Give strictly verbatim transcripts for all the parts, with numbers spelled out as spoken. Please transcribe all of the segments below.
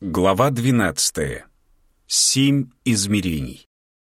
Глава двенадцатая. Семь измерений.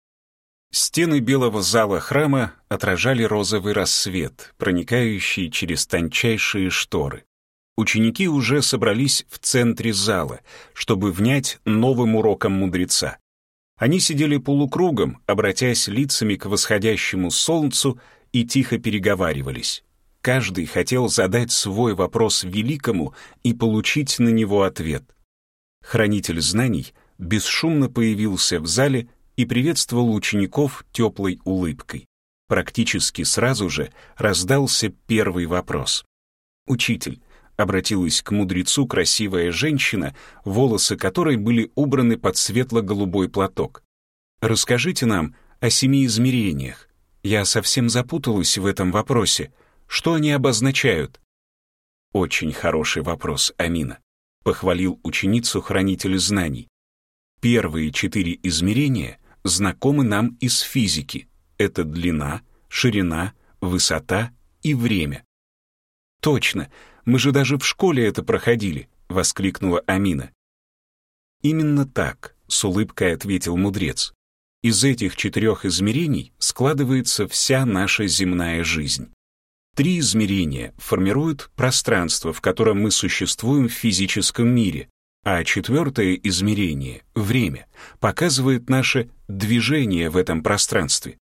Стены белого зала храма отражали розовый рассвет, проникающий через тончайшие шторы. Ученики уже собрались в центре зала, чтобы внять новым урокам мудреца. Они сидели полукругом, обратясь лицами к восходящему солнцу, и тихо переговаривались. Каждый хотел задать свой вопрос великому и получить на него ответ. Хранитель знаний бесшумно появился в зале и приветствовал учеников теплой улыбкой. Практически сразу же раздался первый вопрос. «Учитель», — обратилась к мудрецу красивая женщина, волосы которой были убраны под светло-голубой платок. «Расскажите нам о семи измерениях. Я совсем запуталась в этом вопросе. Что они обозначают?» «Очень хороший вопрос, Амина», — похвалил ученицу хранитель знаний. «Первые четыре измерения знакомы нам из физики. Это длина, ширина, высота и время». «Точно, мы же даже в школе это проходили», — воскликнула Амина. «Именно так», — с улыбкой ответил мудрец. «Из этих четырех измерений складывается вся наша земная жизнь. Три измерения формируют пространство, в котором мы существуем в физическом мире, а четвертое измерение, время, показывает наше движение в этом пространстве».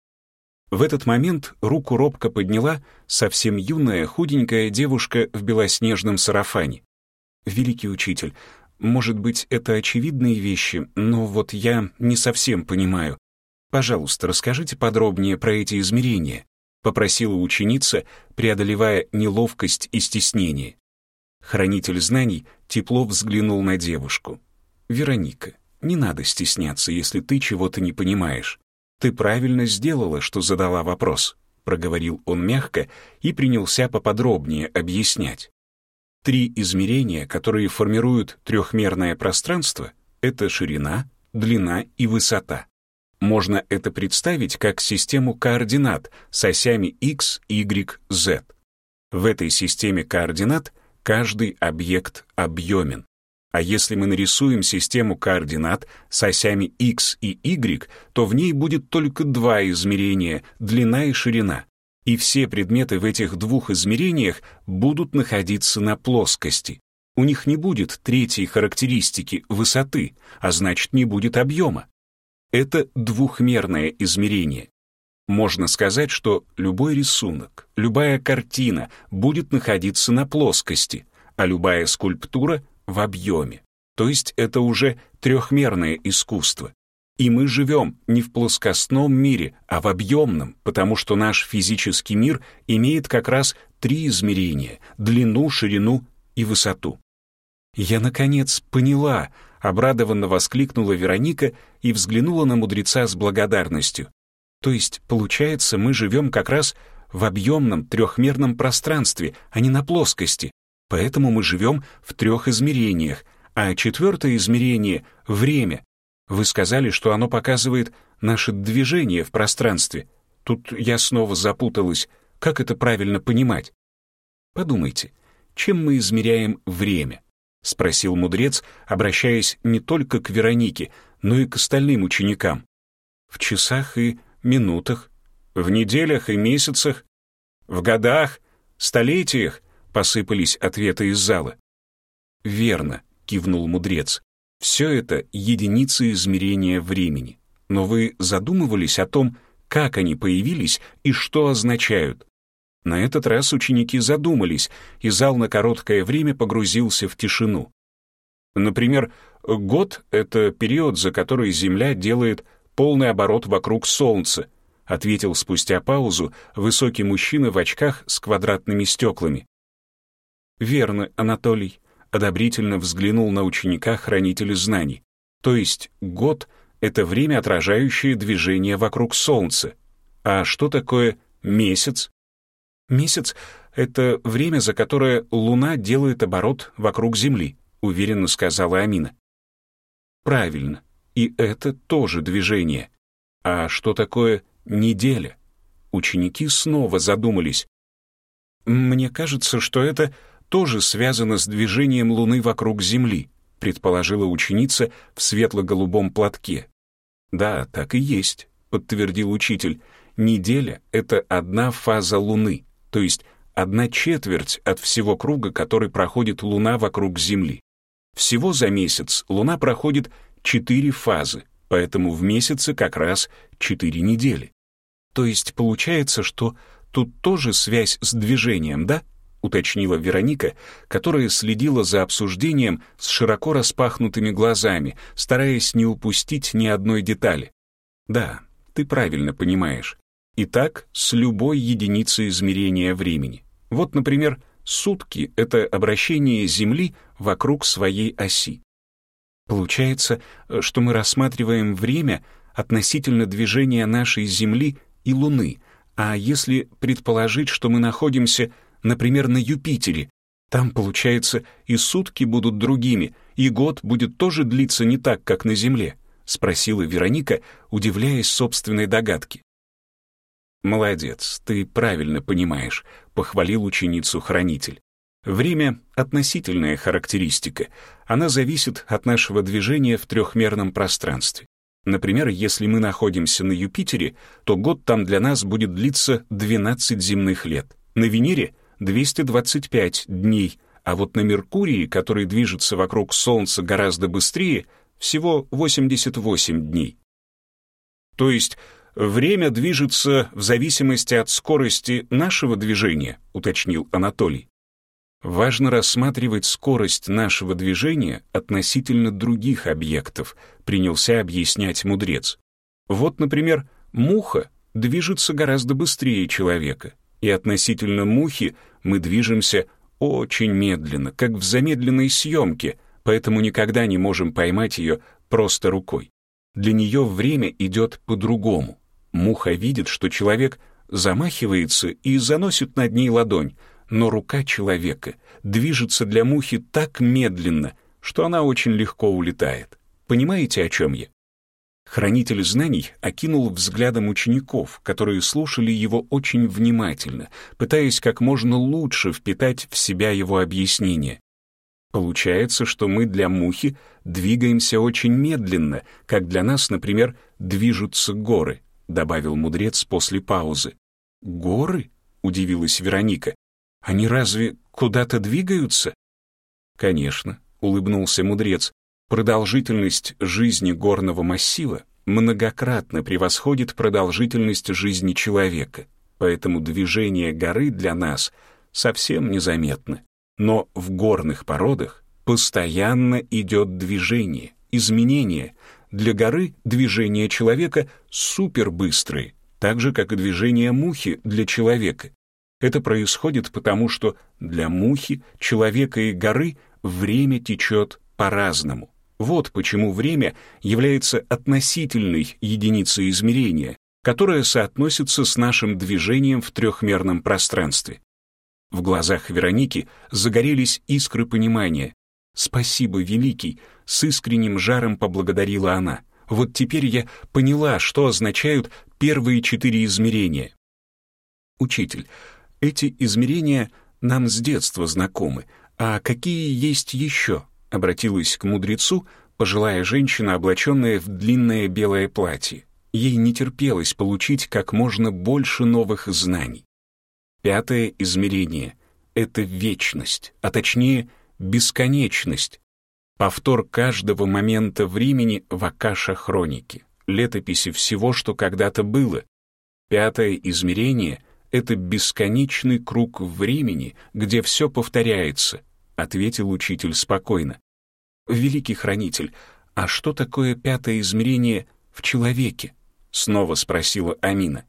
В этот момент руку робко подняла совсем юная, худенькая девушка в белоснежном сарафане. «Великий учитель, может быть, это очевидные вещи, но вот я не совсем понимаю. Пожалуйста, расскажите подробнее про эти измерения», — попросила ученица, преодолевая неловкость и стеснение. Хранитель знаний тепло взглянул на девушку. «Вероника, не надо стесняться, если ты чего-то не понимаешь. Ты правильно сделала, что задала вопрос», — проговорил он мягко и принялся поподробнее объяснять. Три измерения, которые формируют трехмерное пространство, это ширина, длина и высота. Можно это представить как систему координат с осями x, y, z. В этой системе координат каждый объект объемен. А если мы нарисуем систему координат с осями x и y, то в ней будет только два измерения — длина и ширина. И все предметы в этих двух измерениях будут находиться на плоскости. У них не будет третьей характеристики — высоты, а значит, не будет объема. Это двухмерное измерение. Можно сказать, что любой рисунок, любая картина будет находиться на плоскости, а любая скульптура — в объеме. То есть это уже трехмерное искусство. И мы живем не в плоскостном мире, а в объемном, потому что наш физический мир имеет как раз три измерения — длину, ширину и высоту. «Я, наконец, поняла», — обрадованно воскликнула Вероника и взглянула на мудреца с благодарностью. «То есть, получается, мы живем как раз в объемном трехмерном пространстве, а не на плоскости. Поэтому мы живем в трех измерениях, а четвертое измерение — время. Вы сказали, что оно показывает наше движение в пространстве. Тут я снова запуталась. Как это правильно понимать?» «Подумайте, чем мы измеряем время?» — спросил мудрец, обращаясь не только к Веронике, но и к остальным ученикам. «В часах и минутах, в неделях и месяцах, в годах, столетиях», — посыпались ответы из зала. «Верно», — кивнул мудрец. «Все это единицы измерения времени. Но вы задумывались о том, как они появились и что означают?» На этот раз ученики задумались, и зал на короткое время погрузился в тишину. Например, год — это период, за который Земля делает полный оборот вокруг Солнца, ответил спустя паузу высокий мужчина в очках с квадратными стеклами. «Верно, Анатолий», — одобрительно взглянул на ученика хранитель знаний. «То есть год — это время, отражающее движение вокруг Солнца. А что такое месяц?» «Месяц — это время, за которое Луна делает оборот вокруг Земли», — уверенно сказала Амина. «Правильно, и это тоже движение. А что такое неделя?» Ученики снова задумались. «Мне кажется, что это тоже связано с движением Луны вокруг Земли», предположила ученица в светло-голубом платке. «Да, так и есть», — подтвердил учитель. «Неделя — это одна фаза Луны, то есть одна четверть от всего круга, который проходит Луна вокруг Земли. Всего за месяц Луна проходит четыре фазы, поэтому в месяце как раз четыре недели. То есть получается, что тут тоже связь с движением, да?» — уточнила Вероника, которая следила за обсуждением с широко распахнутыми глазами, стараясь не упустить ни одной детали. «Да, ты правильно понимаешь. И так с любой единицей измерения времени. Вот, например, сутки — это обращение Земли вокруг своей оси. Получается, что мы рассматриваем время относительно движения нашей Земли и Луны, а если предположить, что мы находимся, например, на Юпитере, там, получается, и сутки будут другими, и год будет тоже длиться не так, как на Земле?» — спросила Вероника, удивляясь собственной догадке. «Молодец, ты правильно понимаешь», — похвалил ученицу хранитель. «Время — относительная характеристика. Она зависит от нашего движения в трехмерном пространстве. Например, если мы находимся на Юпитере, то год там для нас будет длиться двенадцать земных лет. На Венере — двести двадцать пять дней, а вот на Меркурии, который движется вокруг Солнца гораздо быстрее, всего восемьдесят восемь дней. То есть время движется в зависимости от скорости нашего движения, уточнил Анатолий. Важно рассматривать скорость нашего движения относительно других объектов, принялся объяснять мудрец. Вот, например, муха движется гораздо быстрее человека, и относительно мухи мы движемся очень медленно, как в замедленной съемке, поэтому никогда не можем поймать ее просто рукой. Для нее время идет по-другому. Муха видит, что человек замахивается и заносит над ней ладонь, но рука человека движется для мухи так медленно, что она очень легко улетает. Понимаете, о чем я? Хранитель знаний окинул взглядом учеников, которые слушали его очень внимательно, пытаясь как можно лучше впитать в себя его объяснение. Получается, что мы для мухи двигаемся очень медленно, как для нас, например, движутся горы, добавил мудрец после паузы. Горы? Удивилась Вероника. Они разве куда-то двигаются? Конечно, улыбнулся мудрец. Продолжительность жизни горного массива многократно превосходит продолжительность жизни человека, поэтому движение горы для нас совсем незаметно. Но в горных породах постоянно идет движение, изменение. Для горы движение человека супербыстрые, так же, как и движение мухи для человека. Это происходит потому, что для мухи, человека и горы время течет по-разному. Вот почему время является относительной единицей измерения, которая соотносится с нашим движением в трехмерном пространстве. В глазах Вероники загорелись искры понимания. «Спасибо, Великий!» — с искренним жаром поблагодарила она. «Вот теперь я поняла, что означают первые четыре измерения». «Учитель, эти измерения нам с детства знакомы, а какие есть еще?» — обратилась к мудрецу пожилая женщина, облаченная в длинное белое платье. Ей не терпелось получить как можно больше новых знаний. Пятое измерение — это вечность, а точнее бесконечность. Повтор каждого момента времени в Акаша-хронике, летописи всего, что когда-то было. Пятое измерение — это бесконечный круг времени, где все повторяется, ответил учитель спокойно. Великий хранитель, а что такое пятое измерение в человеке? Снова спросила Амина.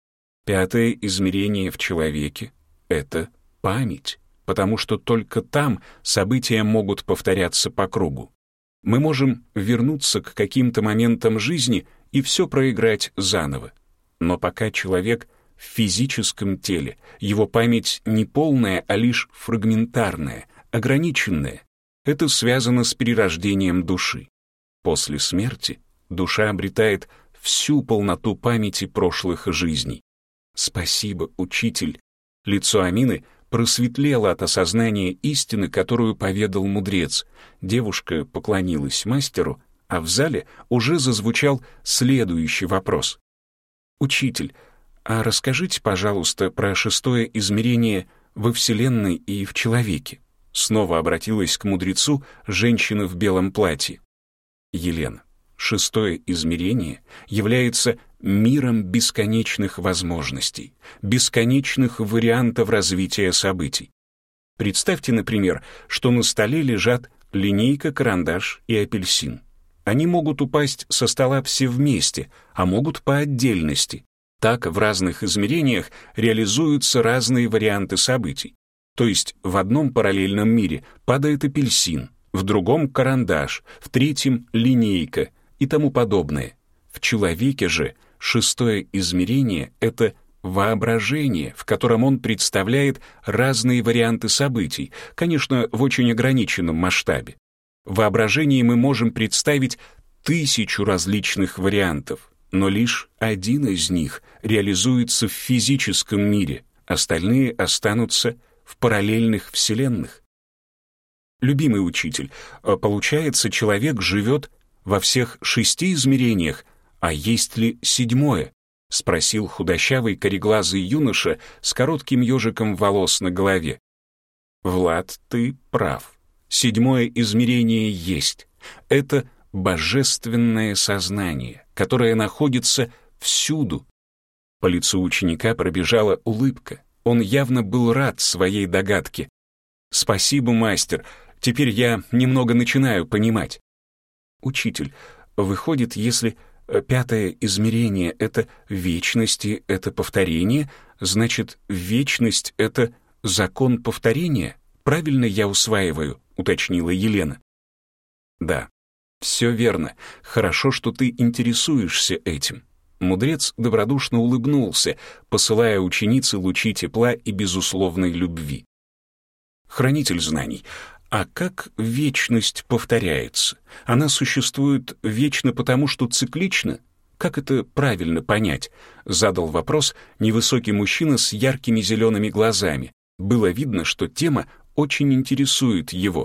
Пятое измерение в человеке — это память, потому что только там события могут повторяться по кругу. Мы можем вернуться к каким-то моментам жизни и все проиграть заново. Но пока человек в физическом теле, его память не полная, а лишь фрагментарная, ограниченная. Это связано с перерождением души. После смерти душа обретает всю полноту памяти прошлых жизней. Спасибо, учитель. Лицо Амины просветлела от осознания истины, которую поведал мудрец. Девушка поклонилась мастеру, а в зале уже зазвучал следующий вопрос. «Учитель, а расскажите, пожалуйста, про шестое измерение во Вселенной и в человеке». Снова обратилась к мудрецу женщина в белом платье. Елена, шестое измерение является миром бесконечных возможностей, бесконечных вариантов развития событий. Представьте, например, что на столе лежат линейка, карандаш и апельсин. Они могут упасть со стола все вместе, а могут по отдельности. Так в разных измерениях реализуются разные варианты событий. То есть в одном параллельном мире падает апельсин, в другом — карандаш, в третьем — линейка и тому подобное. В человеке же шестое измерение — это воображение, в котором он представляет разные варианты событий, конечно, в очень ограниченном масштабе. В воображении мы можем представить тысячу различных вариантов, но лишь один из них реализуется в физическом мире, остальные останутся в параллельных вселенных. Любимый учитель, получается, человек живет во всех шести измерениях, а есть ли седьмое? Спросил худощавый кореглазый юноша с коротким ежиком волос на голове. Влад, ты прав. Седьмое измерение есть. Это божественное сознание, которое находится всюду. По лицу ученика пробежала улыбка. Он явно был рад своей догадке. «Спасибо, мастер. Теперь я немного начинаю понимать». «Учитель, выходит, если пятое измерение — это вечности, это повторение, значит, вечность — это закон повторения? Правильно я усваиваю?» — уточнила Елена. «Да, все верно. Хорошо, что ты интересуешься этим». Мудрец добродушно улыбнулся, посылая ученице лучи тепла и безусловной любви. Хранитель знаний, а как вечность повторяется? Она существует вечно потому, что циклична? Как это правильно понять? Задал вопрос невысокий мужчина с яркими зелеными глазами. Было видно, что тема очень интересует его.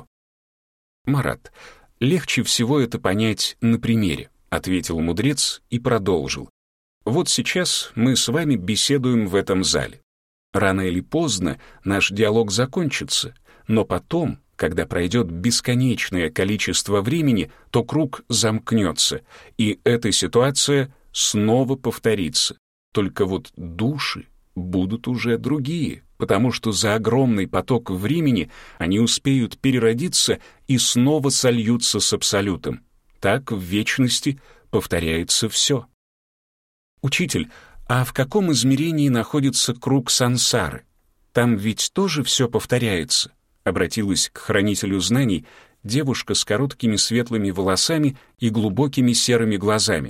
Марат, легче всего это понять на примере, ответил мудрец и продолжил. Вот сейчас мы с вами беседуем в этом зале. Рано или поздно наш диалог закончится, но потом, когда пройдет бесконечное количество времени, то круг замкнется, и эта ситуация снова повторится. Только вот души будут уже другие, потому что за огромный поток времени они успеют переродиться и снова сольются с Абсолютом. Так в вечности повторяется все. Учитель, а в каком измерении находится круг сансары? Там ведь тоже все повторяется? Обратилась к хранителю знаний девушка с короткими светлыми волосами и глубокими серыми глазами.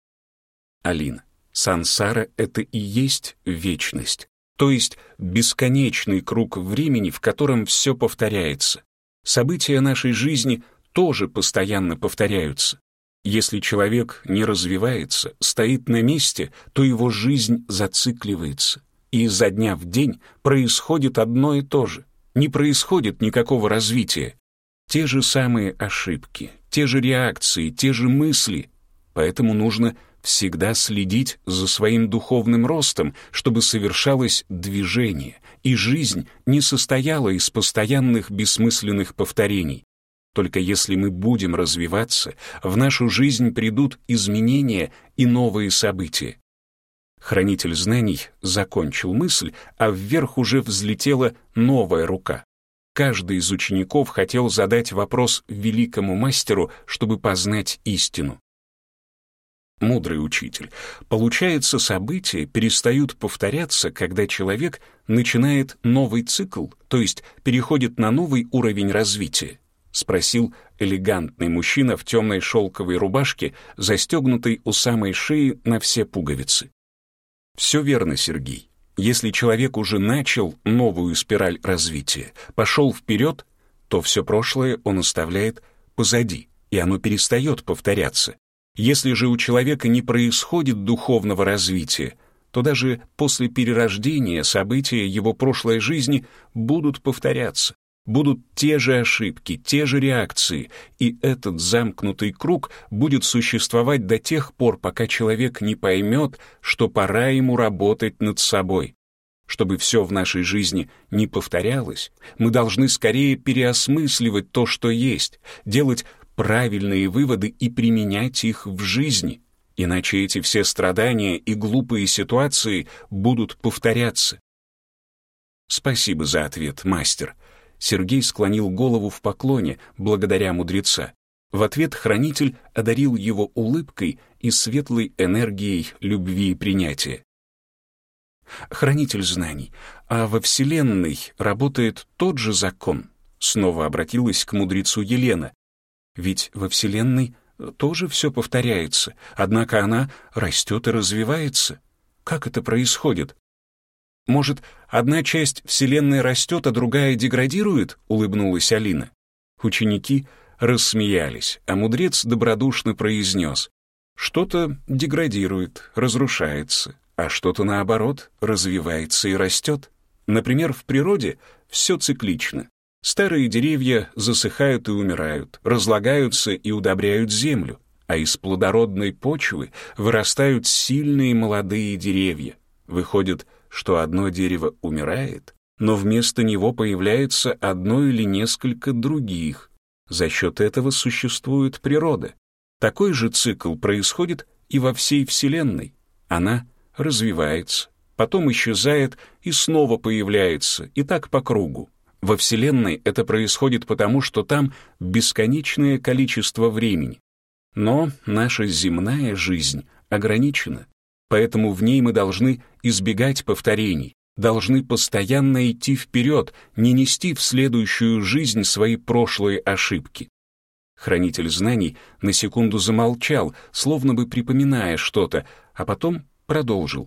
Алина, сансара — это и есть вечность, то есть бесконечный круг времени, в котором все повторяется. События нашей жизни тоже постоянно повторяются. Если человек не развивается, стоит на месте, то его жизнь зацикливается. И изо дня в день происходит одно и то же. Не происходит никакого развития. Те же самые ошибки, те же реакции, те же мысли. Поэтому нужно всегда следить за своим духовным ростом, чтобы совершалось движение, и жизнь не состояла из постоянных бессмысленных повторений. Только если мы будем развиваться, в нашу жизнь придут изменения и новые события. Хранитель знаний закончил мысль, а вверх уже взлетела новая рука. Каждый из учеников хотел задать вопрос великому мастеру, чтобы познать истину. Мудрый учитель, получается, события перестают повторяться, когда человек начинает новый цикл, то есть переходит на новый уровень развития? Спросил элегантный мужчина в темной шелковой рубашке, застегнутой у самой шеи на все пуговицы. Все верно, Сергей. Если человек уже начал новую спираль развития, пошел вперед, то все прошлое он оставляет позади, и оно перестает повторяться. Если же у человека не происходит духовного развития, то даже после перерождения события его прошлой жизни будут повторяться. Будут те же ошибки, те же реакции, и этот замкнутый круг будет существовать до тех пор, пока человек не поймет, что пора ему работать над собой. Чтобы все в нашей жизни не повторялось, мы должны скорее переосмысливать то, что есть, делать правильные выводы и применять их в жизни, иначе эти все страдания и глупые ситуации будут повторяться. Спасибо за ответ, мастер. Сергей склонил голову в поклоне, благодаря мудреца. В ответ хранитель одарил его улыбкой и светлой энергией любви и принятия. «Хранитель знаний, а во Вселенной работает тот же закон?» Снова обратилась к мудрецу Елена. «Ведь во Вселенной тоже все повторяется, однако она растет и развивается. Как это происходит?» «Может, одна часть Вселенной растет, а другая деградирует?» — улыбнулась Алина. Ученики рассмеялись, а мудрец добродушно произнес: «Что-то деградирует, разрушается, а что-то, наоборот, развивается и растет. Например, в природе все циклично. Старые деревья засыхают и умирают, разлагаются и удобряют землю, а из плодородной почвы вырастают сильные молодые деревья. Выходит, что одно дерево умирает, но вместо него появляется одно или несколько других. За счет этого существует природа. Такой же цикл происходит и во всей Вселенной. Она развивается, потом исчезает и снова появляется, и так по кругу. Во Вселенной это происходит потому, что там бесконечное количество времени. Но наша земная жизнь ограничена. Поэтому в ней мы должны избегать повторений, должны постоянно идти вперед, не нести в следующую жизнь свои прошлые ошибки. Хранитель знаний на секунду замолчал, словно бы припоминая что-то, а потом продолжил.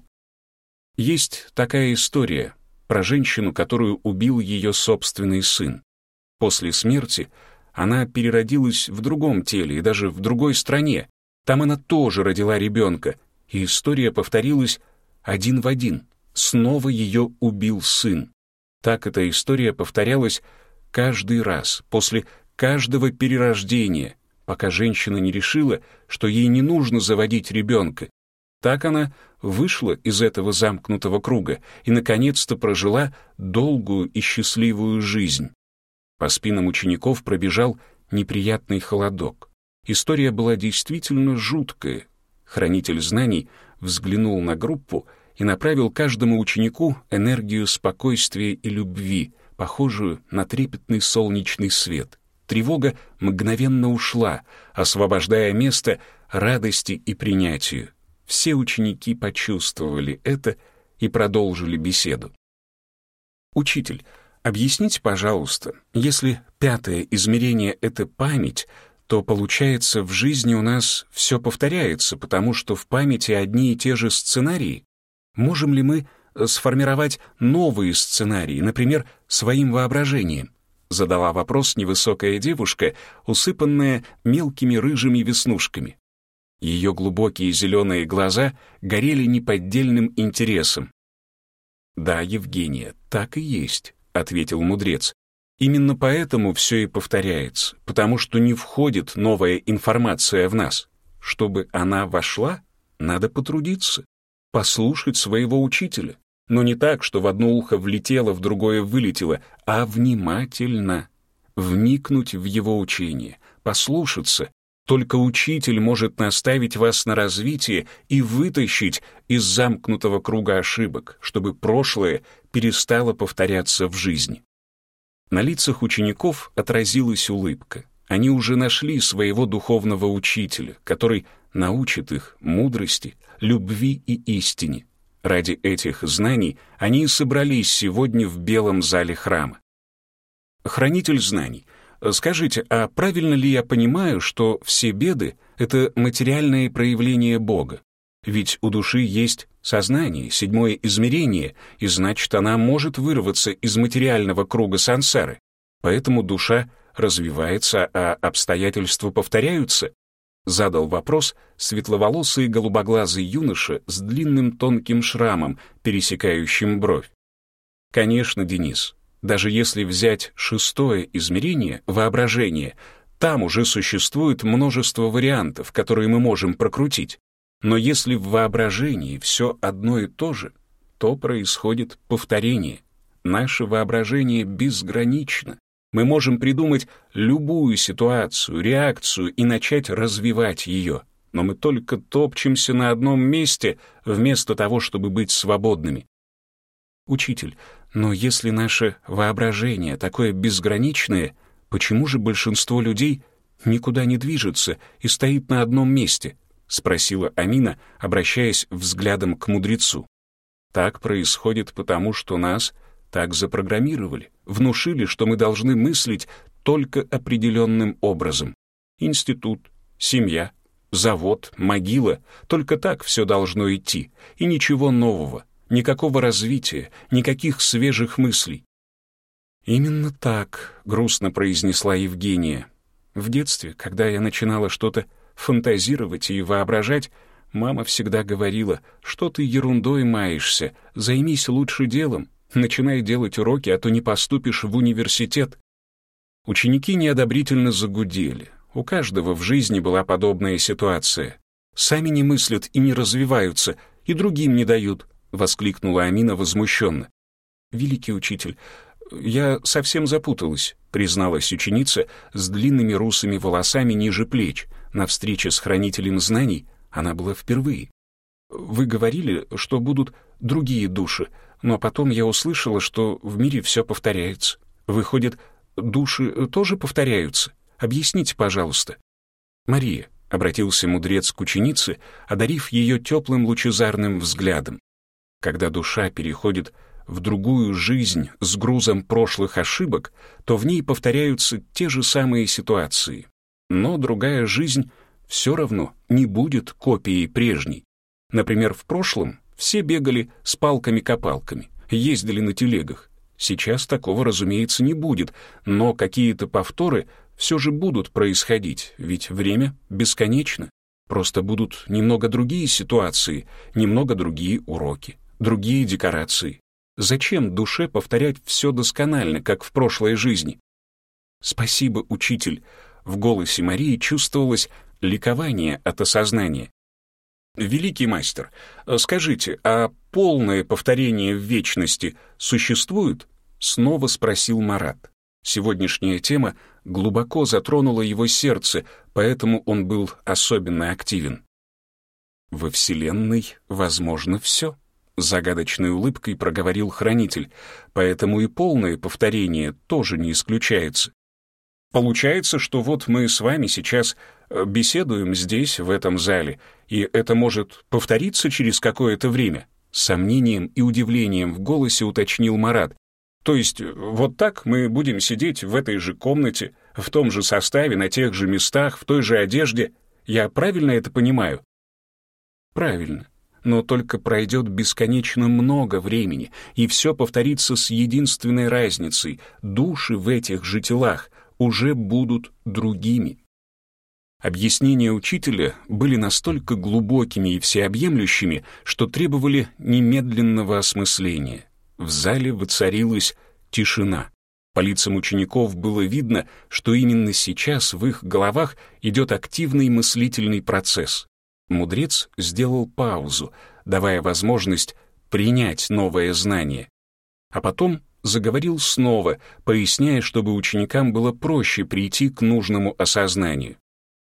Есть такая история про женщину, которую убил ее собственный сын. После смерти она переродилась в другом теле и даже в другой стране. Там она тоже родила ребенка, и история повторилась один в один. Снова ее убил сын. Так эта история повторялась каждый раз, после каждого перерождения, пока женщина не решила, что ей не нужно заводить ребенка. Так она вышла из этого замкнутого круга и, наконец-то, прожила долгую и счастливую жизнь. По спинам учеников пробежал неприятный холодок. История была действительно жуткая. Хранитель знаний взглянул на группу и направил каждому ученику энергию спокойствия и любви, похожую на трепетный солнечный свет. Тревога мгновенно ушла, освобождая место радости и принятию. Все ученики почувствовали это и продолжили беседу. «Учитель, объясните, пожалуйста, если пятое измерение — это память, то, получается, в жизни у нас все повторяется, потому что в памяти одни и те же сценарии. Можем ли мы сформировать новые сценарии, например, своим воображением?» Задала вопрос невысокая девушка, усыпанная мелкими рыжими веснушками. Ее глубокие зеленые глаза горели неподдельным интересом. «Да, Евгения, так и есть», — ответил мудрец. «Именно поэтому все и повторяется, потому что не входит новая информация в нас. Чтобы она вошла, надо потрудиться, послушать своего учителя. Но не так, что в одно ухо влетело, в другое вылетело, а внимательно. Вникнуть в его учение, послушаться. Только учитель может наставить вас на развитие и вытащить из замкнутого круга ошибок, чтобы прошлое перестало повторяться в жизни». На лицах учеников отразилась улыбка. Они уже нашли своего духовного учителя, который научит их мудрости, любви и истине. Ради этих знаний они и собрались сегодня в белом зале храма. «Хранитель знаний, скажите, а правильно ли я понимаю, что все беды — это материальное проявление Бога? Ведь у души есть сознание, седьмое измерение, и значит, она может вырваться из материального круга сансары. Поэтому душа развивается, а обстоятельства повторяются. Задал вопрос светловолосый голубоглазый юноша с длинным тонким шрамом, пересекающим бровь. Конечно, Денис, даже если взять шестое измерение, воображение, там уже существует множество вариантов, которые мы можем прокрутить. Но если в воображении все одно и то же, то происходит повторение. Наше воображение безгранично. Мы можем придумать любую ситуацию, реакцию и начать развивать ее. Но мы только топчемся на одном месте, вместо того, чтобы быть свободными. Учитель, но если наше воображение такое безграничное, почему же большинство людей никуда не движется и стоит на одном месте? Спросила Амина, обращаясь взглядом к мудрецу. Так происходит потому, что нас так запрограммировали, внушили, что мы должны мыслить только определенным образом. Институт, семья, завод, могила — только так все должно идти, и ничего нового, никакого развития, никаких свежих мыслей. «Именно так», — грустно произнесла Евгения. «В детстве, когда я начинала что-то фантазировать и воображать, мама всегда говорила, что ты ерундой маешься, займись лучше делом, начинай делать уроки, а то не поступишь в университет». Ученики неодобрительно загудели. У каждого в жизни была подобная ситуация. «Сами не мыслят и не развиваются, и другим не дают», — воскликнула Амина возмущенно. «Великий учитель, я совсем запуталась», — призналась ученица с длинными русыми волосами ниже плеч. На встрече с хранителем знаний она была впервые. «Вы говорили, что будут другие души, но потом я услышала, что в мире все повторяется. Выходит, души тоже повторяются? Объясните, пожалуйста». «Мария», — обратился мудрец к ученице, одарив ее теплым лучезарным взглядом. «Когда душа переходит в другую жизнь с грузом прошлых ошибок, то в ней повторяются те же самые ситуации. Но другая жизнь все равно не будет копией прежней. Например, в прошлом все бегали с палками-копалками, ездили на телегах. Сейчас такого, разумеется, не будет, но какие-то повторы все же будут происходить, ведь время бесконечно. Просто будут немного другие ситуации, немного другие уроки, другие декорации. Зачем душе повторять все досконально, как в прошлой жизни? «Спасибо, учитель», — в голосе Марии чувствовалось ликование от осознания. «Великий мастер, скажите, а полное повторение в вечности существует?» — снова спросил Марат. Сегодняшняя тема глубоко затронула его сердце, поэтому он был особенно активен. «Во Вселенной возможно все», — загадочной улыбкой проговорил хранитель, «поэтому и полное повторение тоже не исключается. Получается, что вот мы с вами сейчас беседуем здесь, в этом зале, и это может повториться через какое-то время?» С сомнением и удивлением в голосе уточнил Марат. «То есть вот так мы будем сидеть в этой же комнате, в том же составе, на тех же местах, в той же одежде? Я правильно это понимаю?» «Правильно. Но только пройдет бесконечно много времени, и все повторится с единственной разницей. Души в этих же телах уже будут другими». Объяснения учителя были настолько глубокими и всеобъемлющими, что требовали немедленного осмысления. В зале воцарилась тишина. По лицам учеников было видно, что именно сейчас в их головах идет активный мыслительный процесс. Мудрец сделал паузу, давая возможность принять новое знание. А потом заговорил снова, поясняя, чтобы ученикам было проще прийти к нужному осознанию.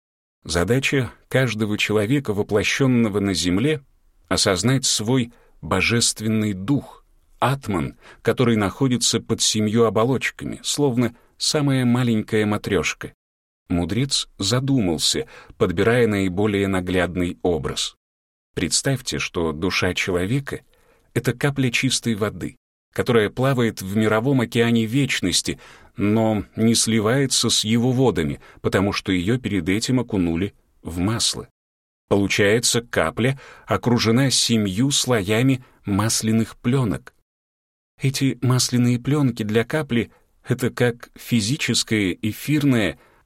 Задача каждого человека, воплощенного на земле, осознать свой божественный дух, атман, который находится под семью оболочками, словно самая маленькая матрешка. Мудрец задумался, подбирая наиболее наглядный образ. Представьте, что душа человека — это капля чистой воды, которая плавает в мировом океане вечности, но не сливается с его водами, потому что ее перед этим окунули в масло. Получается, капля окружена семью слоями масляных пленок. Эти масляные пленки для капли — это как физическое, эфирное,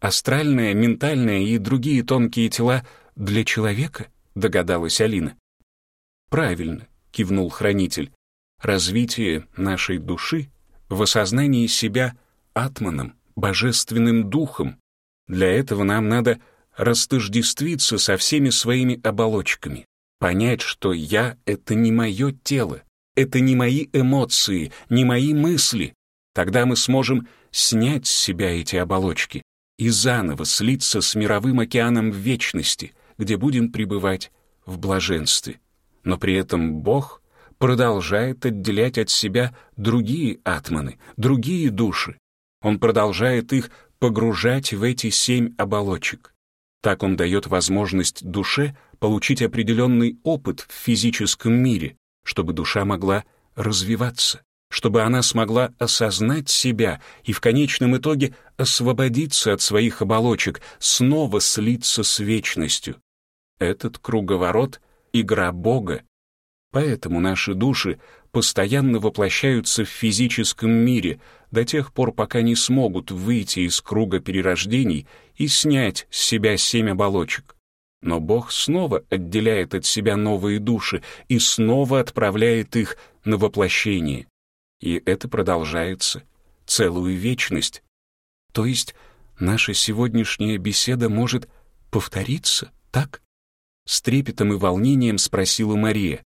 астральное, ментальное и другие тонкие тела для человека, догадалась Алина. Правильно, кивнул хранитель. Развитие нашей души в осознании себя атманом, божественным духом. Для этого нам надо растождествиться со всеми своими оболочками, понять, что я — это не мое тело, это не мои эмоции, не мои мысли. Тогда мы сможем снять с себя эти оболочки и заново слиться с мировым океаном вечности, где будем пребывать в блаженстве. Но при этом Бог продолжает отделять от себя другие атманы, другие души. Он продолжает их погружать в эти семь оболочек. Так он дает возможность душе получить определенный опыт в физическом мире, чтобы душа могла развиваться, чтобы она смогла осознать себя и в конечном итоге освободиться от своих оболочек, снова слиться с вечностью. Этот круговорот — игра Бога. Поэтому наши души постоянно воплощаются в физическом мире до тех пор, пока не смогут выйти из круга перерождений и снять с себя семь оболочек. Но Бог снова отделяет от себя новые души и снова отправляет их на воплощение. И это продолжается целую вечность. То есть наша сегодняшняя беседа может повториться, так? С трепетом и волнением спросила Мария.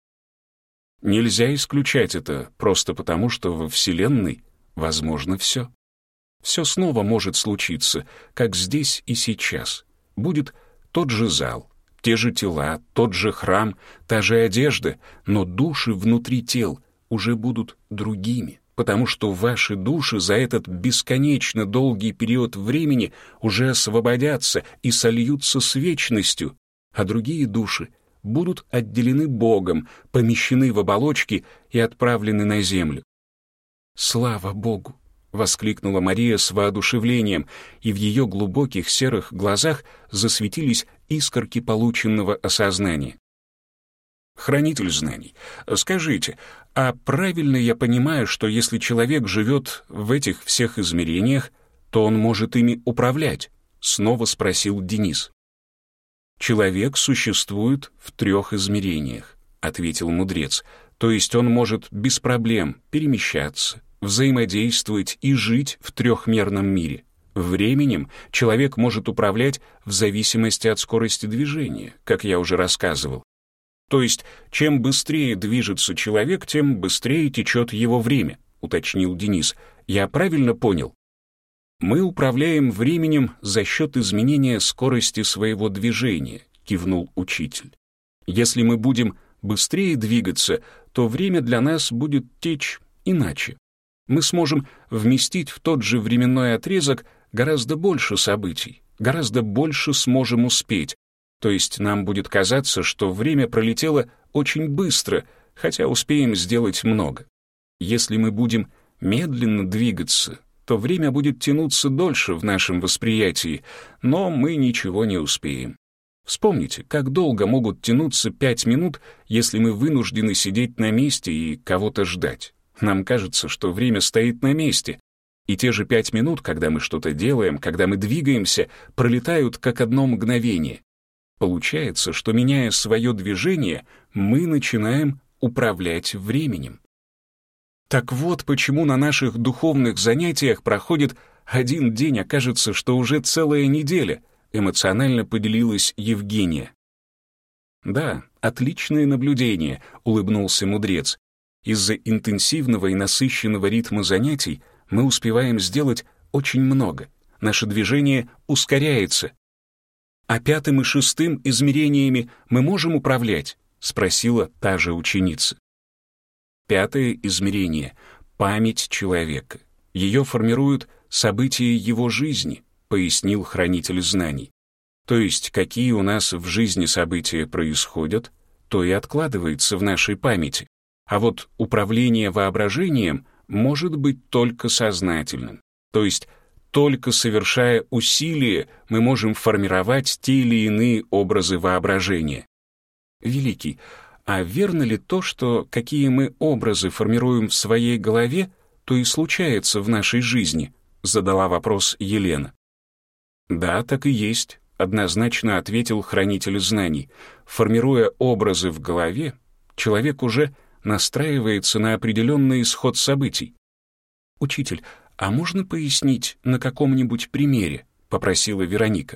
Нельзя исключать это просто потому, что во Вселенной возможно все. Все снова может случиться, как здесь и сейчас. Будет тот же зал, те же тела, тот же храм, та же одежда, но души внутри тел уже будут другими, потому что ваши души за этот бесконечно долгий период времени уже освободятся и сольются с вечностью, а другие души будут отделены Богом, помещены в оболочки и отправлены на землю. «Слава Богу!» — воскликнула Мария с воодушевлением, и в ее глубоких серых глазах засветились искорки полученного осознания. «Хранитель знаний, скажите, а правильно я понимаю, что если человек живет в этих всех измерениях, то он может ими управлять?» — снова спросил Денис. «Человек существует в трех измерениях», — ответил мудрец, «то есть он может без проблем перемещаться, взаимодействовать и жить в трехмерном мире. Временем человек может управлять в зависимости от скорости движения, как я уже рассказывал. То есть, чем быстрее движется человек, тем быстрее течет его время», — уточнил Денис. «Я правильно понял?» «Мы управляем временем за счет изменения скорости своего движения», — кивнул учитель. «Если мы будем быстрее двигаться, то время для нас будет течь иначе. Мы сможем вместить в тот же временной отрезок гораздо больше событий, гораздо больше сможем успеть. То есть нам будет казаться, что время пролетело очень быстро, хотя успеем сделать много. Если мы будем медленно двигаться, то время будет тянуться дольше в нашем восприятии, но мы ничего не успеем. Вспомните, как долго могут тянуться пять минут, если мы вынуждены сидеть на месте и кого-то ждать. Нам кажется, что время стоит на месте, и те же пять минут, когда мы что-то делаем, когда мы двигаемся, пролетают как одно мгновение. Получается, что, меняя свое движение, мы начинаем управлять временем. Так вот, почему на наших духовных занятиях проходит один день, а кажется, что уже целая неделя, эмоционально поделилась Евгения. «Да, отличное наблюдение», — улыбнулся мудрец. «Из-за интенсивного и насыщенного ритма занятий мы успеваем сделать очень много. Наше движение ускоряется». «А пятым и шестым измерениями мы можем управлять?» — спросила та же ученица. Пятое измерение — память человека. Ее формируют события его жизни, пояснил хранитель знаний. То есть, какие у нас в жизни события происходят, то и откладывается в нашей памяти. А вот управление воображением может быть только сознательным. То есть, только совершая усилия, мы можем формировать те или иные образы воображения. Великий, а верно ли то, что какие мы образы формируем в своей голове, то и случается в нашей жизни? Задала вопрос Елена. Да, так и есть, однозначно ответил хранитель знаний. Формируя образы в голове, человек уже настраивается на определенный исход событий. «Учитель, а можно пояснить на каком-нибудь примере?» — попросила Вероника.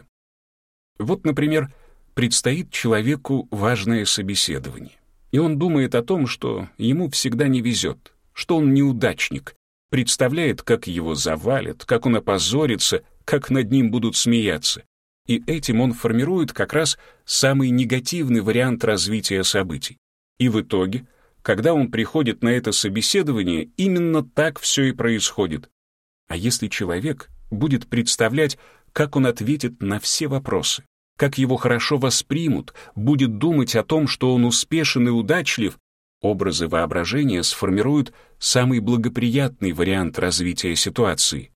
Вот, например, предстоит человеку важное собеседование, и он думает о том, что ему всегда не везет, что он неудачник, представляет, как его завалят, как он опозорится, как над ним будут смеяться. И этим он формирует как раз самый негативный вариант развития событий. И в итоге, когда он приходит на это собеседование, именно так все и происходит. А если человек будет представлять, как он ответит на все вопросы, как его хорошо воспримут, будет думать о том, что он успешен и удачлив, образы воображения сформируют самый благоприятный вариант развития ситуации.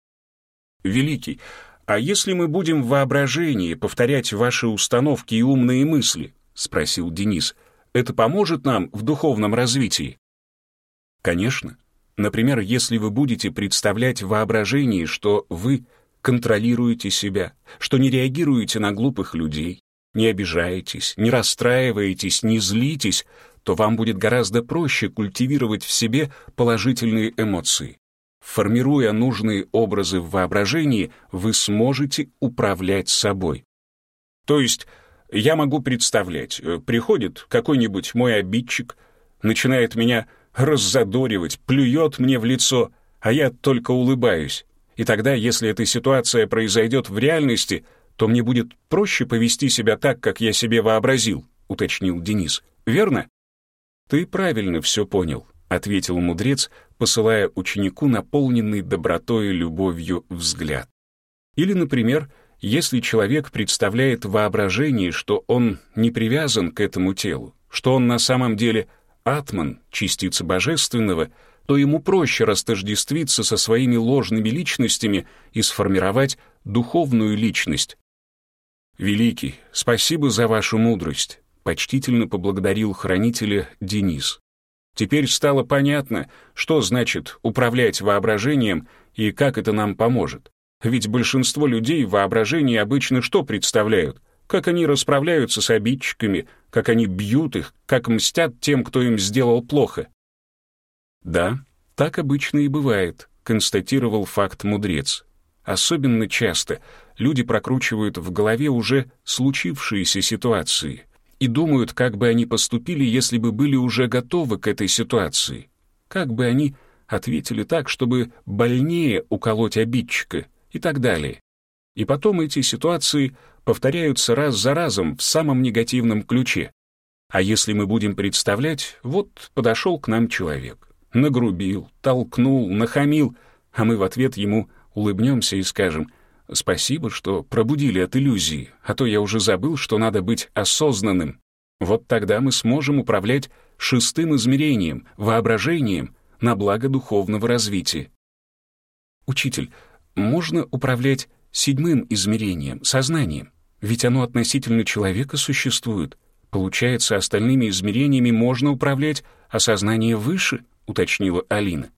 Великий, а если мы будем в воображении повторять ваши установки и умные мысли, спросил Денис, это поможет нам в духовном развитии? Конечно. Например, если вы будете представлять в воображении, что вы контролируете себя, что не реагируете на глупых людей, не обижаетесь, не расстраиваетесь, не злитесь, то вам будет гораздо проще культивировать в себе положительные эмоции. Формируя нужные образы в воображении, вы сможете управлять собой. То есть я могу представлять, приходит какой-нибудь мой обидчик, начинает меня раззадоривать, плюет мне в лицо, а я только улыбаюсь. И тогда, если эта ситуация произойдет в реальности, то мне будет проще повести себя так, как я себе вообразил, уточнил Денис. Верно? Ты правильно все понял, ответил мудрец, посылая ученику наполненный добротой и любовью взгляд. Или, например, если человек представляет в воображении, что он не привязан к этому телу, что он на самом деле атман, частица божественного, то ему проще растождествиться со своими ложными личностями и сформировать духовную личность. «Великий, спасибо за вашу мудрость», — почтительно поблагодарил хранителя Денис. Теперь стало понятно, что значит управлять воображением и как это нам поможет. Ведь большинство людей в воображении обычно что представляют? Как они расправляются с обидчиками, как они бьют их, как мстят тем, кто им сделал плохо. Да, так обычно и бывает, констатировал факт мудрец. Особенно часто люди прокручивают в голове уже случившиеся ситуации и думают, как бы они поступили, если бы были уже готовы к этой ситуации. Как бы они ответили так, чтобы больнее уколоть обидчика и так далее. И потом эти ситуации повторяются раз за разом в самом негативном ключе. А если мы будем представлять, вот подошел к нам человек, нагрубил, толкнул, нахамил, а мы в ответ ему улыбнемся и скажем: «Спасибо, что пробудили от иллюзии, а то я уже забыл, что надо быть осознанным». Вот тогда мы сможем управлять шестым измерением, воображением, на благо духовного развития. Учитель, можно управлять седьмым измерением, сознанием, ведь оно относительно человека существует. Получается, остальными измерениями можно управлять, а сознание выше, уточнила Алина.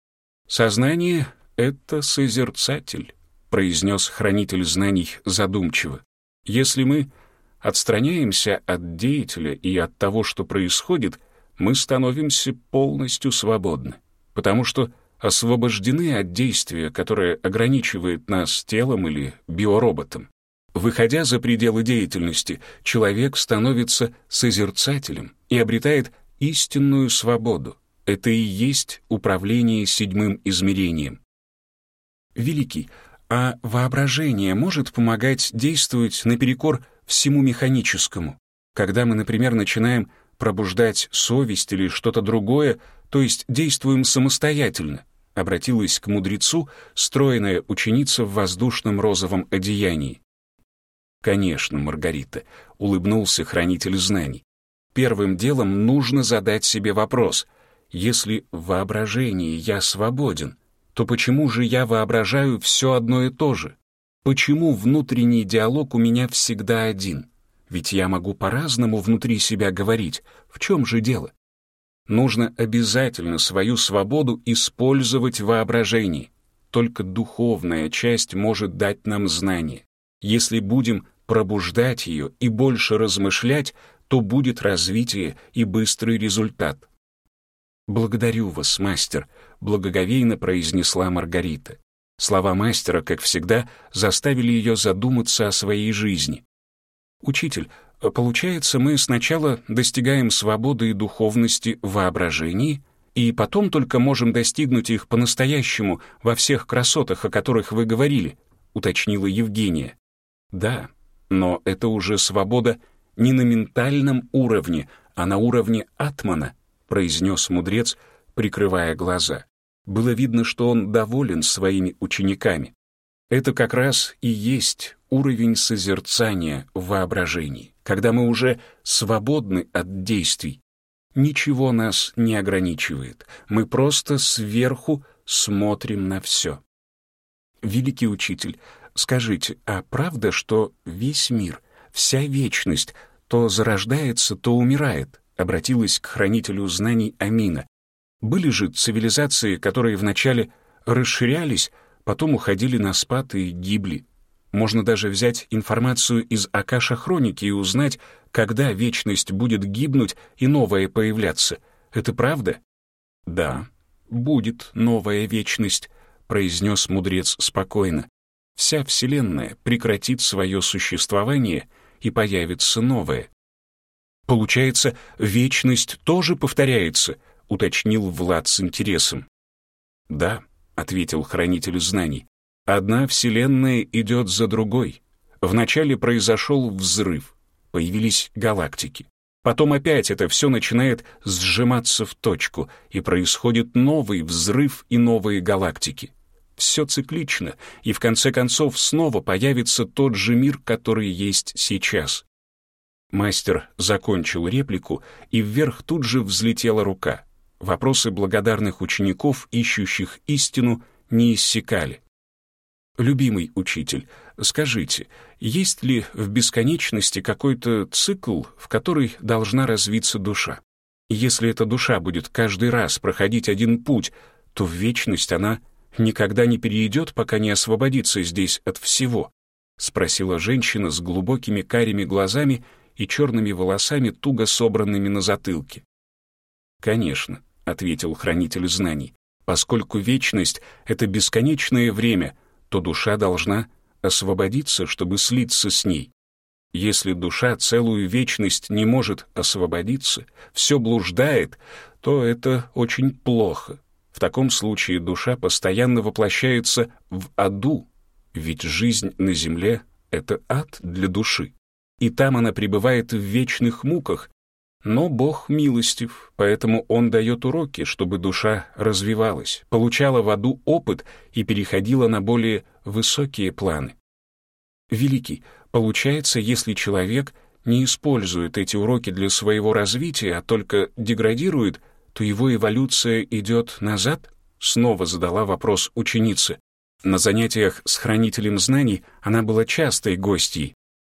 Сознание — это созерцатель, произнес хранитель знаний задумчиво. Если мы отстраняемся от деятеля и от того, что происходит, мы становимся полностью свободны, потому что освобождены от действия, которое ограничивает нас телом или биороботом. Выходя за пределы деятельности, человек становится созерцателем и обретает истинную свободу. Это и есть управление седьмым измерением. Великий, а воображение может помогать действовать наперекор всему механическому? Когда мы, например, начинаем пробуждать совесть или что-то другое, то есть действуем самостоятельно, обратилась к мудрецу стройная ученица в воздушном розовом одеянии. «Конечно, Маргарита», — улыбнулся хранитель знаний. «Первым делом нужно задать себе вопрос: если в воображении я свободен, то почему же я воображаю все одно и то же? Почему внутренний диалог у меня всегда один? Ведь я могу по-разному внутри себя говорить. В чем же дело? Нужно обязательно свою свободу использовать в воображении. Только духовная часть может дать нам знание. Если будем пробуждать ее и больше размышлять, то будет развитие и быстрый результат. «Благодарю вас, мастер», — благоговейно произнесла Маргарита. Слова мастера, как всегда, заставили ее задуматься о своей жизни. «Учитель, получается, мы сначала достигаем свободы и духовности в воображении, и потом только можем достигнуть их по-настоящему во всех красотах, о которых вы говорили», — уточнила Евгения. «Да, но это уже свобода не на ментальном уровне, а на уровне атмана», — произнес мудрец, прикрывая глаза. Было видно, что он доволен своими учениками. Это как раз и есть уровень созерцания в воображении, когда мы уже свободны от действий. Ничего нас не ограничивает, мы просто сверху смотрим на все. Великий учитель, скажите, а правда, что весь мир, вся вечность то зарождается, то умирает? Обратилась к хранителю знаний Амина. Были же цивилизации, которые вначале расширялись, потом уходили на спад и гибли. Можно даже взять информацию из Акаша-хроники и узнать, когда вечность будет гибнуть и новая появляться. Это правда? Да, будет новая вечность, произнес мудрец спокойно. Вся Вселенная прекратит свое существование, и появится новая. Получается, вечность тоже повторяется, уточнил Влад с интересом. Да, ответил хранитель знаний. Одна Вселенная идет за другой. Вначале произошел взрыв, появились галактики. Потом опять это все начинает сжиматься в точку, и происходит новый взрыв и новые галактики. Все циклично, и в конце концов снова появится тот же мир, который есть сейчас. Мастер закончил реплику, и вверх тут же взлетела рука. Вопросы благодарных учеников, ищущих истину, не иссякали. «Любимый учитель, скажите, есть ли в бесконечности какой-то цикл, в который должна развиться душа? Если эта душа будет каждый раз проходить один путь, то в вечность она никогда не перейдет, пока не освободится здесь от всего?» — спросила женщина с глубокими карими глазами и черными волосами, туго собранными на затылке. «Конечно», — ответил хранитель знаний, «поскольку вечность — это бесконечное время, то душа должна освободиться, чтобы слиться с ней. Если душа целую вечность не может освободиться, все блуждает, то это очень плохо. В таком случае душа постоянно воплощается в аду, ведь жизнь на земле — это ад для души. И там она пребывает в вечных муках. Но Бог милостив, поэтому Он дает уроки, чтобы душа развивалась, получала в аду опыт и переходила на более высокие планы. Великий, получается, если человек не использует эти уроки для своего развития, а только деградирует, то его эволюция идет назад? Снова задала вопрос ученица. На занятиях с хранителем знаний она была частой гостьей.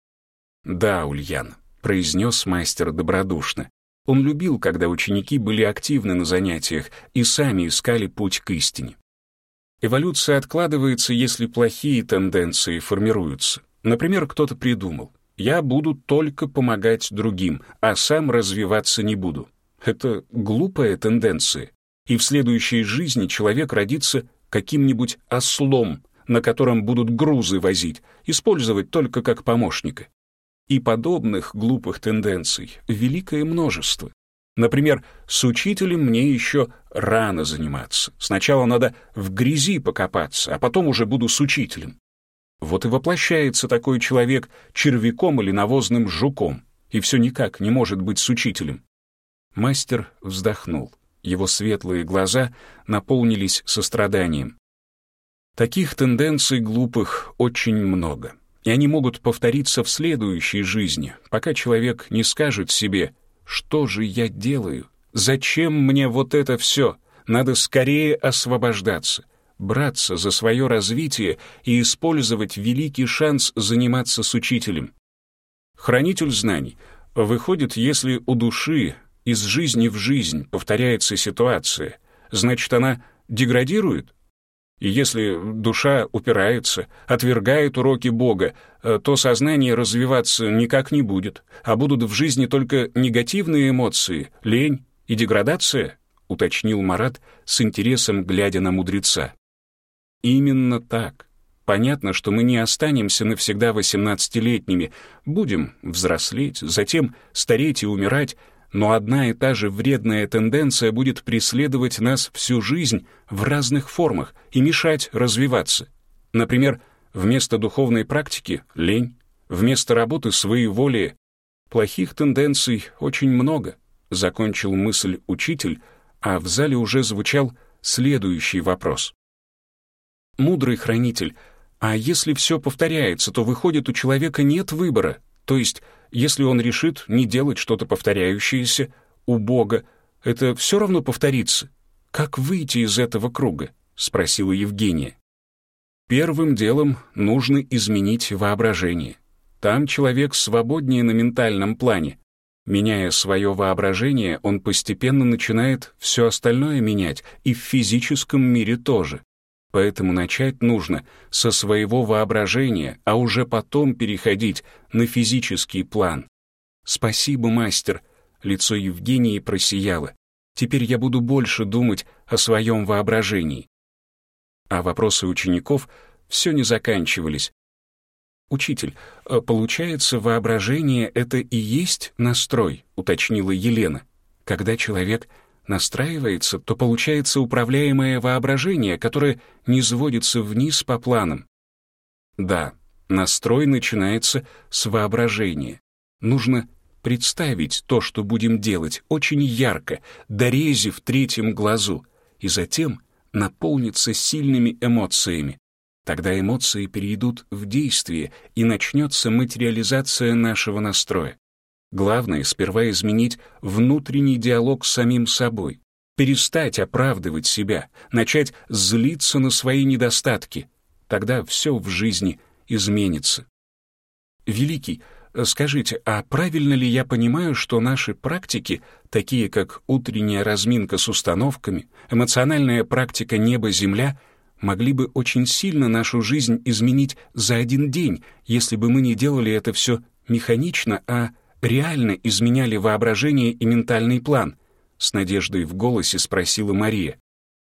«Да, Ульяна», — произнес мастер добродушно. Он любил, когда ученики были активны на занятиях и сами искали путь к истине. Эволюция откладывается, если плохие тенденции формируются. Например, кто-то придумал: «Я буду только помогать другим, а сам развиваться не буду». Это глупая тенденция. И в следующей жизни человек родится каким-нибудь ослом, на котором будут грузы возить, использовать только как помощника. И подобных глупых тенденций великое множество. Например, с учителем мне еще рано заниматься. Сначала надо в грязи покопаться, а потом уже буду с учителем. Вот и воплощается такой человек червяком или навозным жуком, и все никак не может быть с учителем. Мастер вздохнул. Его светлые глаза наполнились состраданием. Таких тенденций глупых очень много. И они могут повториться в следующей жизни, пока человек не скажет себе: «Что же я делаю? Зачем мне вот это все? Надо скорее освобождаться, браться за свое развитие и использовать великий шанс заниматься с учителем». Хранитель знаний. Выходит, если у души из жизни в жизнь повторяется ситуация, значит, она деградирует? И если душа упирается, отвергает уроки Бога, то сознание развиваться никак не будет, а будут в жизни только негативные эмоции, лень и деградация, уточнил Марат с интересом, глядя на мудреца. Именно так. Понятно, что мы не останемся навсегда восемнадцатилетними, будем взрослеть, затем стареть и умирать, но одна и та же вредная тенденция будет преследовать нас всю жизнь в разных формах и мешать развиваться. Например, вместо духовной практики — лень, вместо работы — своеволие. Плохих тенденций очень много, закончил мысль учитель, а в зале уже звучал следующий вопрос. Мудрый хранитель, а если все повторяется, то выходит, у человека нет выбора, то есть если он решит не делать что-то повторяющееся у Бога, это все равно повторится. Как выйти из этого круга? Спросила Евгения. Первым делом нужно изменить воображение. Там человек свободнее на ментальном плане. Меняя свое воображение, он постепенно начинает все остальное менять, и в физическом мире тоже. Поэтому начать нужно со своего воображения, а уже потом переходить на физический план. «Спасибо, мастер», — лицо Евгении просияло. «Теперь я буду больше думать о своем воображении». А вопросы учеников все не заканчивались. «Учитель, получается, воображение — это и есть настрой», — уточнила Елена. «Когда человек настраивается, то получается управляемое воображение, которое не сводится вниз по планам». Да, настрой начинается с воображения. Нужно представить то, что будем делать, очень ярко, до рези в третьем глазу, и затем наполниться сильными эмоциями. Тогда эмоции перейдут в действие, и начнется материализация нашего настроя. Главное сперва изменить внутренний диалог с самим собой, перестать оправдывать себя, начать злиться на свои недостатки. Тогда все в жизни изменится. Великий, скажите, а правильно ли я понимаю, что наши практики, такие как утренняя разминка с установками, эмоциональная практика «Небо-Земля», могли бы очень сильно нашу жизнь изменить за один день, если бы мы не делали это все механично, а реально изменяли воображение и ментальный план? С надеждой в голосе спросила Мария.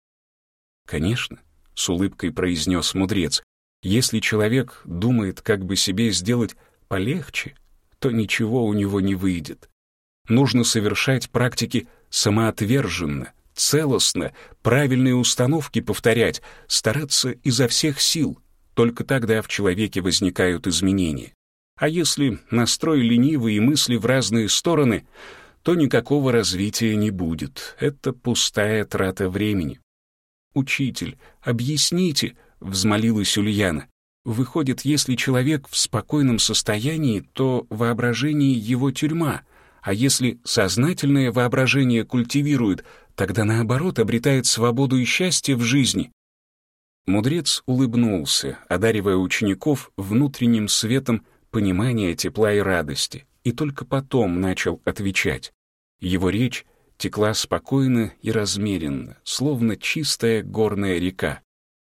Конечно, с улыбкой произнес мудрец. Если человек думает, как бы себе сделать полегче, то ничего у него не выйдет. Нужно совершать практики самоотверженно, целостно, правильные установки повторять, стараться изо всех сил. Только тогда в человеке возникают изменения. А если настрой ленивый и мысли в разные стороны, то никакого развития не будет. Это пустая трата времени. «Учитель, объясните», — взмолилась Ульяна. «Выходит, если человек в спокойном состоянии, то воображение его тюрьма, а если сознательное воображение культивирует, тогда наоборот обретает свободу и счастье в жизни». Мудрец улыбнулся, одаривая учеников внутренним светом понимания, тепла и радости, и только потом начал отвечать. Его речь текла спокойно и размеренно, словно чистая горная река.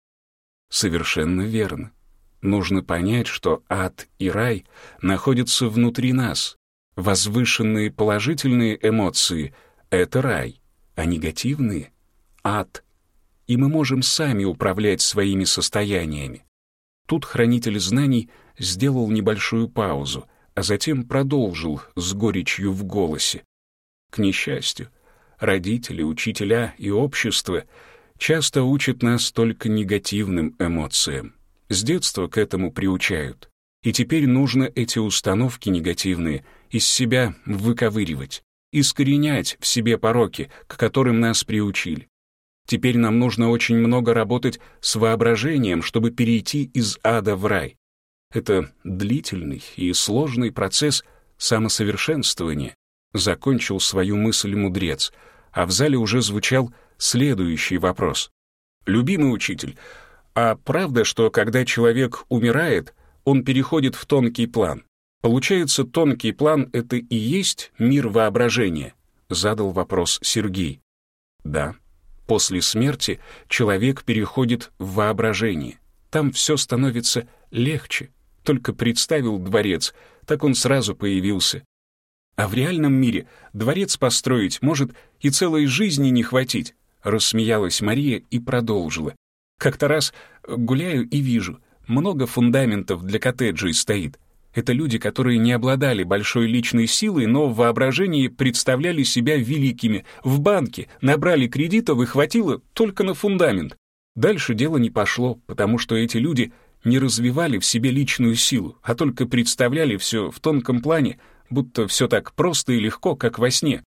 Совершенно верно. Нужно понять, что ад и рай находятся внутри нас. Возвышенные положительные эмоции — это рай, а негативные — ад. И мы можем сами управлять своими состояниями. Тут хранитель знаний сделал небольшую паузу, а затем продолжил с горечью в голосе. К несчастью, родители, учителя и общество часто учат нас только негативным эмоциям. С детства к этому приучают. И теперь нужно эти установки негативные из себя выковыривать, искоренять в себе пороки, к которым нас приучили. Теперь нам нужно очень много работать с воображением, чтобы перейти из ада в рай. Это длительный и сложный процесс самосовершенствования, закончил свою мысль мудрец, а в зале уже звучал следующий вопрос. «Любимый учитель, а правда, что когда человек умирает, он переходит в тонкий план? Получается, тонкий план — это и есть мир воображения?» — задал вопрос Сергей. «Да, После смерти человек переходит в воображение. Там все становится легче. Только представил дворец, так он сразу появился. А в реальном мире дворец построить может и целой жизни не хватить, рассмеялась Мария и продолжила. Как-то раз гуляю и вижу, много фундаментов для коттеджей стоит. Это люди, которые не обладали большой личной силой, но в воображении представляли себя великими. В банке набрали кредитов и хватило только на фундамент. Дальше дело не пошло, потому что эти люди не развивали в себе личную силу, а только представляли все в тонком плане, будто все так просто и легко, как во сне.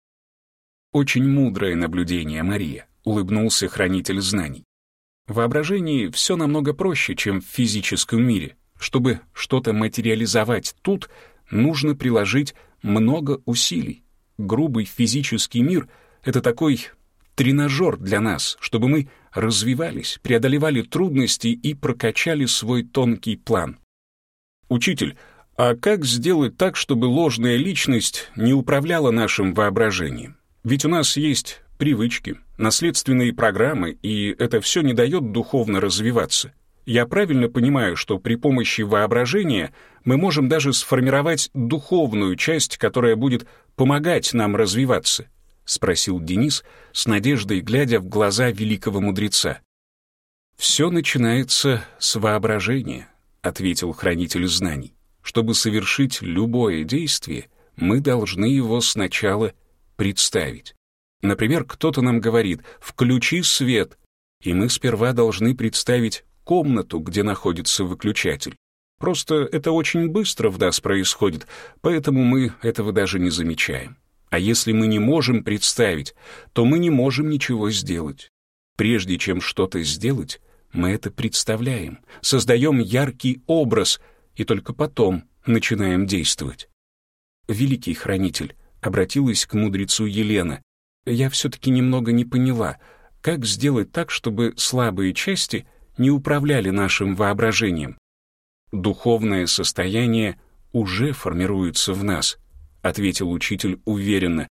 Очень мудрое наблюдение, Мария, улыбнулся хранитель знаний. В воображении все намного проще, чем в физическом мире. Чтобы что-то материализовать тут, нужно приложить много усилий. Грубый физический мир — это такой тренажер для нас, чтобы мы развивались, преодолевали трудности и прокачали свой тонкий план. Учитель, а как сделать так, чтобы ложная личность не управляла нашим воображением? Ведь у нас есть привычки, наследственные программы, и это все не дает духовно развиваться. Я правильно понимаю, что при помощи воображения мы можем даже сформировать духовную часть, которая будет помогать нам развиваться? — спросил Денис, с надеждой глядя в глаза великого мудреца. «Все начинается с воображения», — ответил хранитель знаний. «Чтобы совершить любое действие, мы должны его сначала представить. Например, кто-то нам говорит «включи свет», и мы сперва должны представить комнату, где находится выключатель. Просто это очень быстро в нас происходит, поэтому мы этого даже не замечаем. А если мы не можем представить, то мы не можем ничего сделать. Прежде чем что-то сделать, мы это представляем, создаем яркий образ и только потом начинаем действовать. Великий хранитель, обратилась к мудрецу Елена, я все-таки немного не поняла, как сделать так, чтобы слабые части не управляли нашим воображением. Духовное состояние уже формируется в нас, ответил учитель уверенно.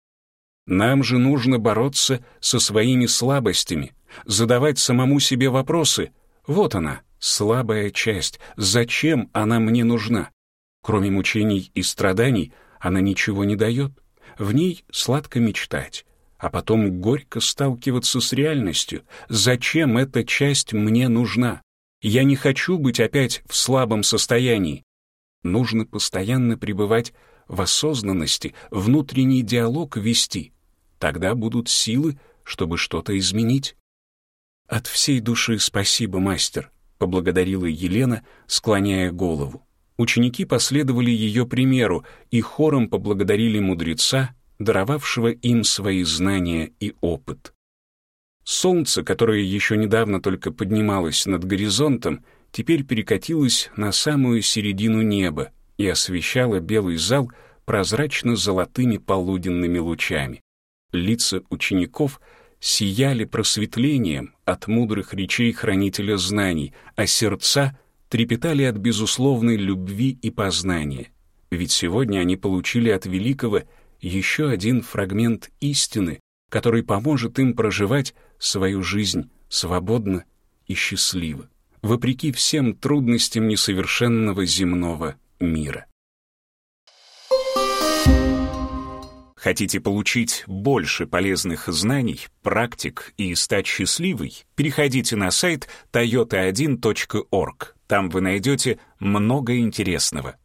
Нам же нужно бороться со своими слабостями, задавать самому себе вопросы. Вот она, слабая часть, зачем она мне нужна? Кроме мучений и страданий, она ничего не дает. В ней сладко мечтать, а потом горько сталкиваться с реальностью. Зачем эта часть мне нужна? Я не хочу быть опять в слабом состоянии. Нужно постоянно пребывать в осознанности, внутренний диалог вести. Тогда будут силы, чтобы что-то изменить. От всей души спасибо, мастер, поблагодарила Елена, склоняя голову. Ученики последовали ее примеру и хором поблагодарили мудреца, даровавшего им свои знания и опыт. Солнце, которое еще недавно только поднималось над горизонтом, теперь перекатилось на самую середину неба и освещало белый зал прозрачно-золотыми полуденными лучами. Лица учеников сияли просветлением от мудрых речей хранителя знаний, а сердца трепетали от безусловной любви и познания. Ведь сегодня они получили от великого еще один фрагмент истины, который поможет им проживать свою жизнь свободно и счастливо, вопреки всем трудностям несовершенного земного мира. Хотите получить больше полезных знаний, практик и стать счастливой? Переходите на сайт тойота один точка орг. Там вы найдете много интересного.